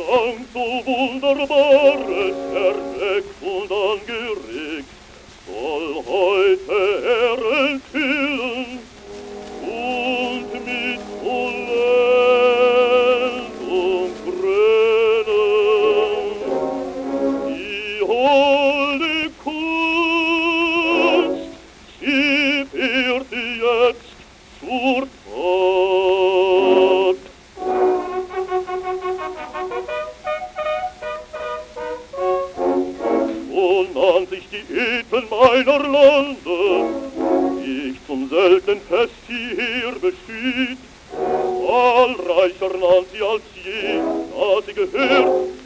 Dank so Wunderbares erweckt und angeregt, soll heute er enthüllen und mit Vollendung brennen. Die holde Kunst, sie wird jetzt zur Tat. Und an sich die Edlen meiner Lande, die ich zum selten Fest hierher beschied, zahlreicher nannt sie als je, da sie gehört,